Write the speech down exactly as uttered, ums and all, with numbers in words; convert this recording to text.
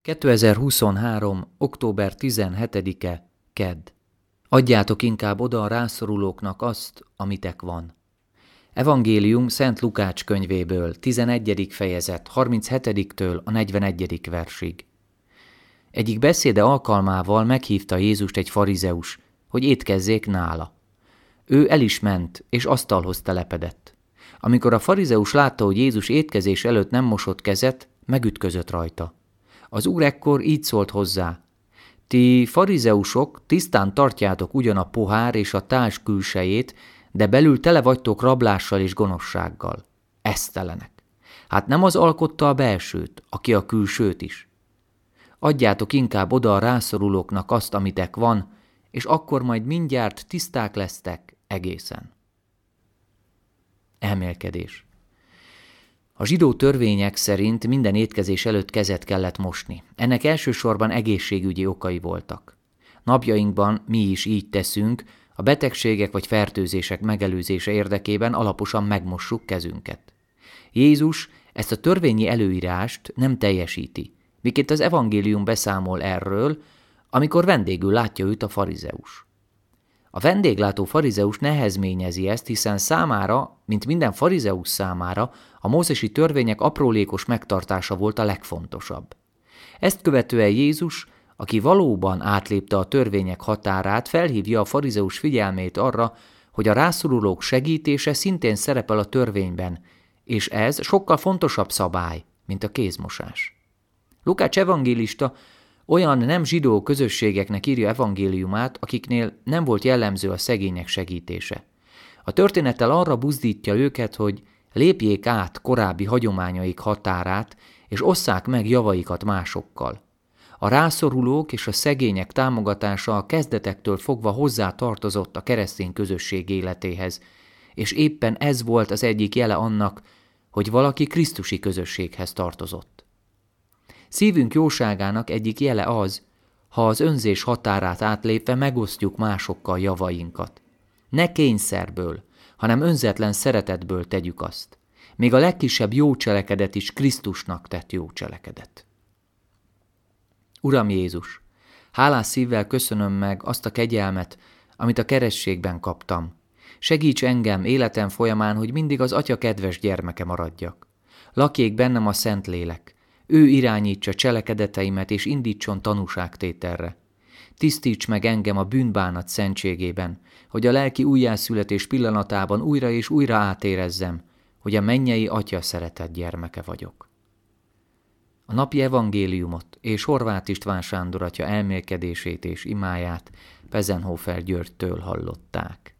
kétezer-huszonhárom. október tizenhetedike. Kedd. Adjátok inkább oda a rászorulóknak azt, amitek van. Evangélium Szent Lukács könyvéből, tizenegyedik fejezet, harminchetidiktől a negyvenegyedik versig. Egyik beszéde alkalmával meghívta Jézust egy farizeus, hogy étkezzék nála. Ő el is ment, és asztalhoz telepedett. Amikor a farizeus látta, hogy Jézus étkezés előtt nem mosott kezet, megütközött rajta. Az úr ekkor így szólt hozzá: ti farizeusok tisztán tartjátok ugyan a pohár és a tálcs külsejét, de belül tele vagytok rablással és gonoszsággal. Esztelenek! Hát nem az alkotta a belsőt, aki a külsőt is? Adjátok inkább oda a rászorulóknak azt, amitek van, és akkor majd mindjárt tiszták lesztek egészen. Elmélkedés. A zsidó törvények szerint minden étkezés előtt kezet kellett mosni. Ennek elsősorban egészségügyi okai voltak. Napjainkban mi is így teszünk, a betegségek vagy fertőzések megelőzése érdekében alaposan megmossuk kezünket. Jézus ezt a törvényi előírást nem teljesíti, miként az evangélium beszámol erről, amikor vendégül látja őt a farizeus. A vendéglátó farizeus nehezményezi ezt, hiszen számára, mint minden farizeus számára, a mózesi törvények aprólékos megtartása volt a legfontosabb. Ezt követően Jézus, aki valóban átlépte a törvények határát, felhívja a farizeus figyelmét arra, hogy a rászorulók segítése szintén szerepel a törvényben, és ez sokkal fontosabb szabály, mint a kézmosás. Lukács evangélista olyan nem zsidó közösségeknek írja evangéliumát, akiknél nem volt jellemző a szegények segítése. A történettel arra buzdítja őket, hogy lépjék át korábbi hagyományaik határát, és osszák meg javaikat másokkal. A rászorulók és a szegények támogatása a kezdetektől fogva hozzá tartozott a keresztény közösség életéhez, és éppen ez volt az egyik jele annak, hogy valaki krisztusi közösséghez tartozott. Szívünk jóságának egyik jele az, ha az önzés határát átlépve megosztjuk másokkal javainkat. Ne kényszerből, hanem önzetlen szeretetből tegyük azt. Még a legkisebb jó cselekedet is Krisztusnak tett jó cselekedet. Uram Jézus, hálás szívvel köszönöm meg azt a kegyelmet, amit a kerességben kaptam. Segíts engem életem folyamán, hogy mindig az Atya kedves gyermeke maradjak. Lakjék bennem a Szentlélek. Ő irányítsa cselekedeteimet és indítson tanúságtételre. Tisztíts meg engem a bűnbánat szentségében, hogy a lelki újjászületés pillanatában újra és újra átérezzem, hogy a mennyei Atya szeretett gyermeke vagyok. A napi evangéliumot és Horváth István Sándor atya elmélkedését és imáját Pezenhofer Györgytől hallották.